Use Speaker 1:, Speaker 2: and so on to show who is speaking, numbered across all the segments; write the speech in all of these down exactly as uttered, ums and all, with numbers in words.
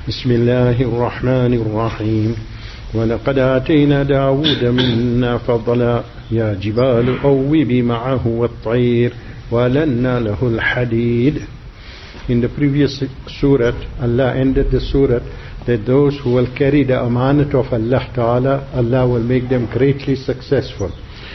Speaker 1: بسم الله الرحمن الرحيم ولقد آتينا داود منا فضلا يا جبال أوبي معه والطير ولنا له الحديد. In the previous surah, Allah ended the surah that those who will carry the amanat of Allah Ta'ala, Allah will make them greatly successful.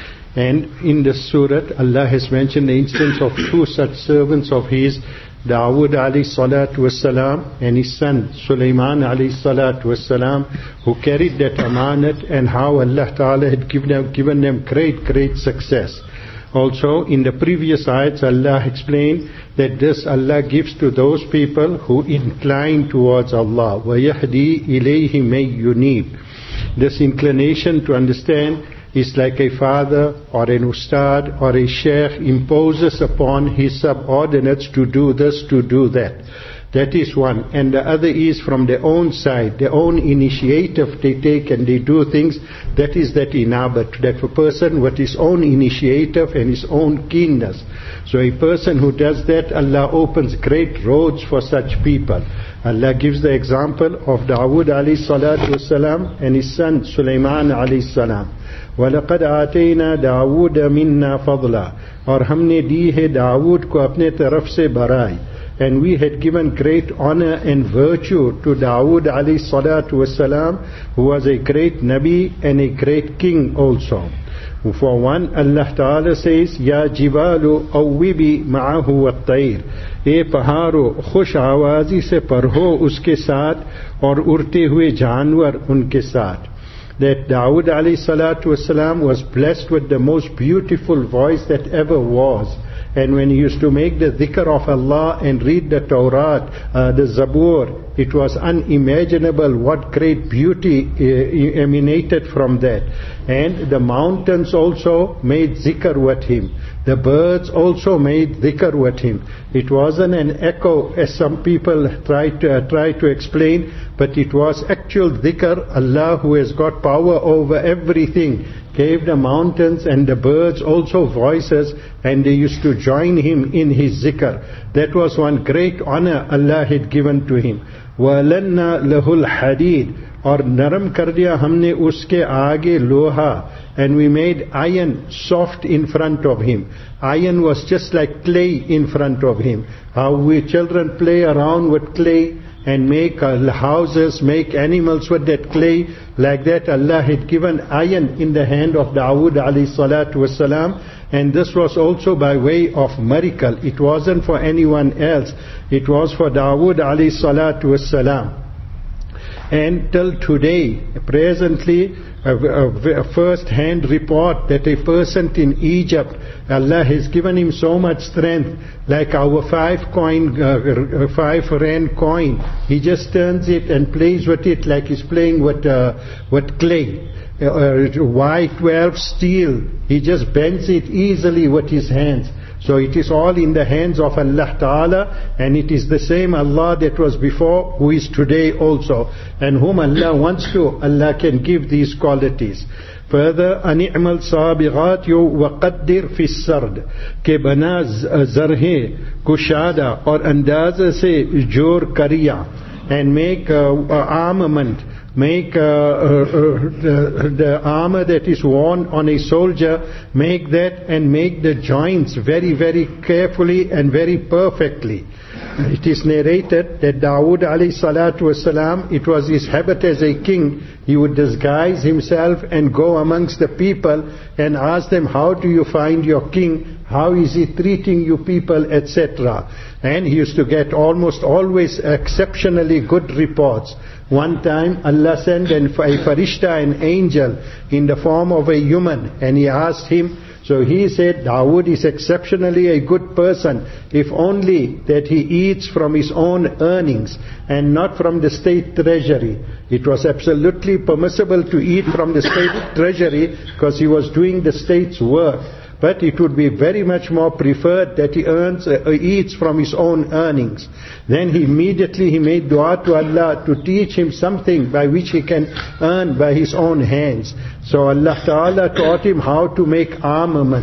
Speaker 1: And in the surah, Allah has mentioned the instance of two such servants of his, Dawood alayhi salatu wassalam and his son Sulaiman alayhi salatu wassalam, who carried that amanat, and how Allah Ta'ala had given them, given them great, great success. Also, in the previous ayats, Allah explained that this Allah gives to those people who incline towards Allah. وَيَهْدِي إِلَيْهِ مَن يُنِيبُ. This inclination to understand is like a father or an ustad or a sheikh imposes upon his subordinates to do this, to do that. That is one. And the other is from their own side, their own initiative they take and they do things. That is that inabat, that a person with his own initiative and his own keenness. So a person who does that, Allah opens great roads for such people. Allah gives the example of Dawood alayhi salatu wasalam and his son Sulaiman alayhi salam. وَلَقَدْ آتَيْنَا دَاوُودَ مِنَّا فَضْلًا. और हमने दी है दाऊद को अपने तरफ से बराई. And we had given great honor and virtue to Dawood alayhi salatu wasalam, who was a great Nabi and a great king also. For one, Allah Ta'ala says, Ya jibalu awwibi ma'ahu wat-tayr. ए पहाड़ो खुश आवाजी से पढ़ो उसके साथ और उड़ते हुए जानवर उनके साथ. That Dawood alayhi salatu wasalam was blessed with the most beautiful voice that ever was. And when he used to make the dhikr of Allah and read the Torah, uh, the Zabur, it was unimaginable what great beauty uh, emanated from that. And the mountains also made zikr with him. The birds also made dhikr with him. It wasn't an echo as some people try to, uh, try to explain, but it was actual dhikr. Allah, who has got power over everything, gave the mountains and the birds also voices, and they used to join him in his zikr. That was one great honor Allah had given to him. وَلَنَّا لَهُ الْحَدِيدِ. और नरम कर दिया हमने उसके आगे लोहा, and we made iron soft in front of him. Iron was just like clay in front of him. How we children play around with clay and make uh, houses, make animals with that clay, like that Allah had given iron in the hand of Dawood alayhi salatu wasalam. And this was also by way of miracle. It wasn't for anyone else. It was for Dawood alayhi salatu wasalam. And till today, presently, a, a, a first-hand report that a person in Egypt, Allah has given him so much strength, like our five coin, uh, five rand coin. He just turns it and plays with it like he's playing with uh, with clay. Uh, Y twelve steel, he just bends it easily with his hands. So it is all in the hands of Allah Ta'ala, and it is the same Allah that was before who is today also, and whom Allah wants to, Allah can give these qualities. Further, أَنِعْمَ الصَّابِغَاتِ وَقَدِّرْ فِي السَّرْدِ کہ بنا زرہیں کشادہ اور اندازہ سے جور کریا, and make uh, uh, armament, make uh, uh, the, the armor that is worn on a soldier, make that and make the joints very, very carefully and very perfectly. It is narrated that Dawood alayhi salatu wasalam, it was his habit as a king, he would disguise himself and go amongst the people and ask them, how do you find your king? How is he treating you people, et cetera. And he used to get almost always exceptionally good reports. One time Allah sent a farishta, an angel, in the form of a human, and he asked him, so he said, Dawood is exceptionally a good person, if only that he eats from his own earnings and not from the state treasury. It was absolutely permissible to eat from the state treasury because he was doing the state's work. But it would be very much more preferred that he earns, uh, eats from his own earnings. Then he immediately he made dua to Allah to teach him something by which he can earn by his own hands. So Allah Ta'ala taught him how to make armament.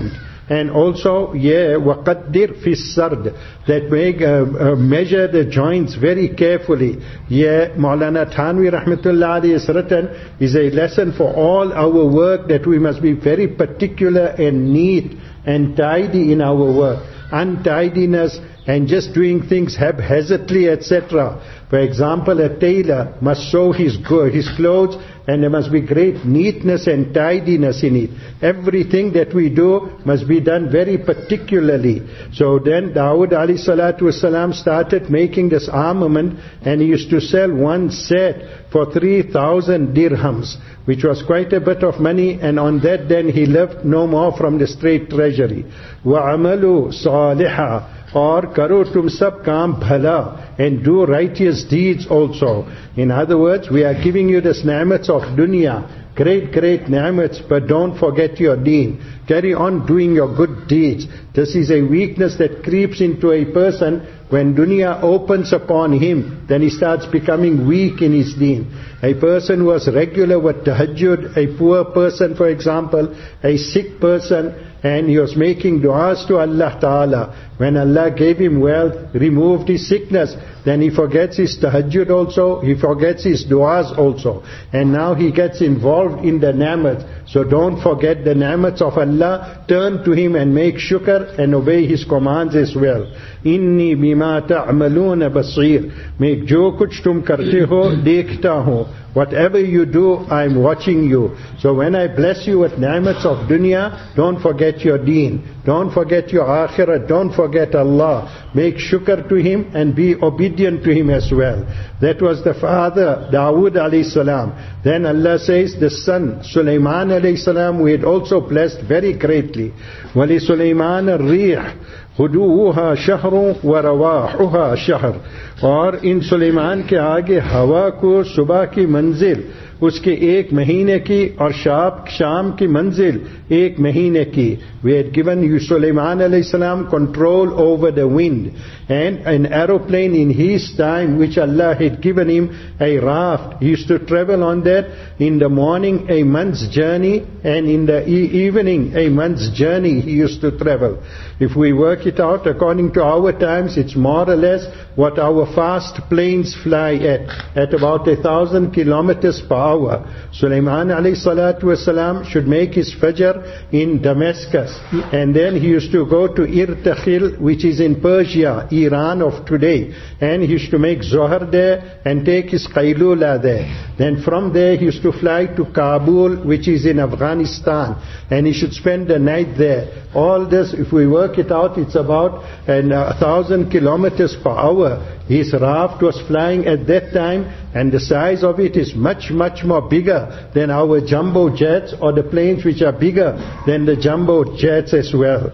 Speaker 1: And also, yeah, وَقَدِّرْ فِي السَّرْدِ, that make, uh, uh, measure the joints very carefully. Yeah, Maulana Thanvi Rahmatullah Alayhi has written, is a lesson for all our work, that we must be very particular and neat and tidy in our work. Untidiness and just doing things haphazardly, et cetera. For example, a tailor must sew his his clothes, and there must be great neatness and tidiness in it. Everything that we do must be done very particularly. So then Dawood alayhi salatu wasalam started making this armament, and he used to sell one set for three thousand dirhams, which was quite a bit of money, and on that then he lived no more from the state treasury. وَعَمَلُوا صَالِحًا, or karo tum sab kaam bhala, and do righteous deeds also. In other words, we are giving you this ni'mats of dunya, great, great ni'mats, but don't forget your deen. Carry on doing your good deeds. This is a weakness that creeps into a person. When dunya opens upon him, then he starts becoming weak in his deen. A person who was regular with tahajjud, a poor person for example, a sick person, and he was making du'as to Allah Ta'ala. When Allah gave him wealth, removed his sickness, then he forgets his tahajjud also, he forgets his du'as also. And now he gets involved in the ni'mat. So don't forget the ni'mats of Allah, turn to Him and make shukr and obey His commands as well. Inni bima ta'maluna basir. Make jo kuch tum karte ho, dekhta ho. Whatever you do, I'm watching you. So when I bless you with ni'mats of dunya, don't forget your deen. Don't forget your akhirah. Don't forget Allah. Make shukr to Him and be obedient to Him as well. That was the father, Dawood alayhi salam. Then Allah says the son, Sulaiman alayhi salam, we had also blessed very greatly. Wali Sulaiman al-rih. हुदूहा शहरों व रवाहुहा शहर. और इन सुलेमान के आगे हवा को सुबह की मंजिल उसके एक महीने की और शाम शाम की मंजिल एक महीने की. We had given you Sulaiman alayhi salam control over the wind, and an aeroplane in his time which Allah had given him, a raft. He used to travel on that in the morning a month's journey, and in the e- evening a month's journey he used to travel. If we work it out according to our times, it's more or less what our fast planes fly at, at about a thousand kilometers per hour. Sulaiman alayhi salatu wasalam should make his fajr in Damascus, and then he used to go to Irtakhil, which is in Persia, Iran of today, and he used to make Zohar there and take his Qailula there. Then from there he used to fly to Kabul, which is in Afghanistan, and he should spend the night there. All this, if we work it out, it's about an, a thousand kilometers per hour. His raft was flying at that time, and the size of it is much, much more bigger than our jumbo jets, or the planes which are bigger than the jumbo jets as well.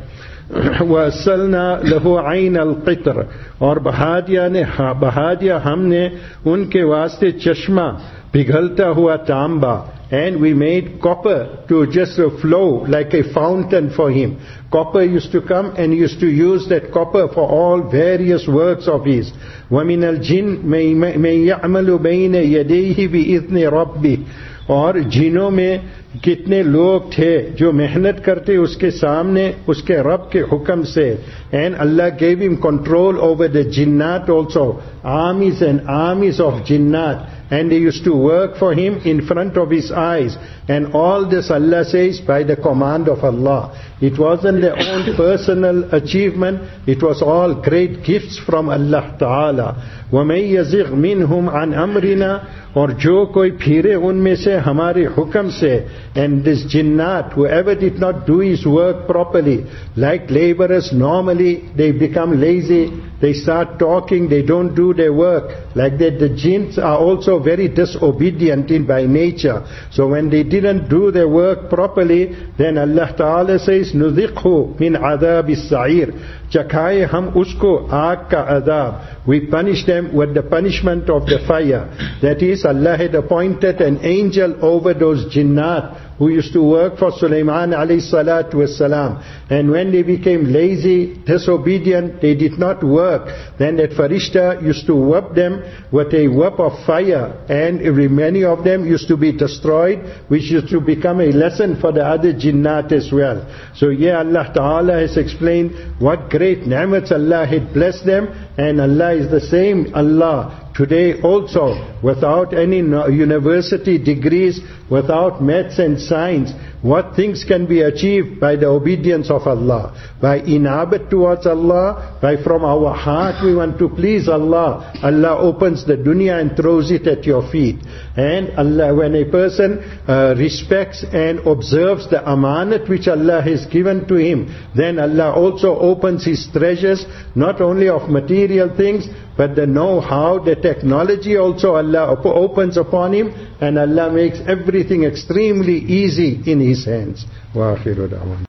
Speaker 1: وَأَسَّلْنَا لَهُ عَيْنَ الْقِطْرِ, और बहा दिया ने बहा दिया हमने उनके वास्ते चश्मा पिघलता हुआ तांबा. And we made copper to just flow like a fountain for him. Copper used to come, and he used to use that copper for all various works of his. وَمِنَ الْجِنِّ مَن يَعْمَلُ بَيْنَ يَدَيْهِ بِإِذْنِ رَبِّهِ. और जिनों में कितने लोग थे जो मेहनत करते उसके सामने उसके रब के हुक्म से. And Allah gave him control over the jinnat also, armies and armies of jinnat, and they used to work for him in front of his eyes. And all this, Allah says, by the command of Allah. It wasn't their own personal achievement, it was all great gifts from Allah Ta'ala. وَمَن يَزِغْ مِنْهُمْ عَنْ أَمْرِنَا, और जो कोई फिरे उनमें से हमारे हुक्म से. And this jinnat, whoever did not do his work properly, like laborers, normally they become lazy, they start talking, they don't do their work. Like that, the jinns are also very disobedient in by nature. So when they didn't do their work properly, then Allah Ta'ala says, نُذِقْهُ مِنْ عَذَابِ السَّعِيرِ, चखाए हम उसको आग का अदाब. We punish them with the punishment of the fire. That is, Allah had appointed an angel over those jinnat who used to work for Sulaiman alayhi salatu wassalam. And when they became lazy, disobedient, they did not work, then that Farishta used to whip them with a whip of fire, and many of them used to be destroyed, which used to become a lesson for the other jinnat as well. So yeah, Allah Ta'ala has explained what great ni'mats Allah had blessed them, and Allah is the same Allah today also, without any university degrees, without maths and science. What things can be achieved by the obedience of Allah, by inabit towards Allah, by from our heart we want to please Allah. Allah opens the dunya and throws it at your feet. And Allah, when a person uh, respects and observes the amanat which Allah has given to him, then Allah also opens his treasures, not only of material things, but the know-how, the technology also Allah op- opens upon him, and Allah makes everything extremely easy in his hands. Wa akhiru da'wana.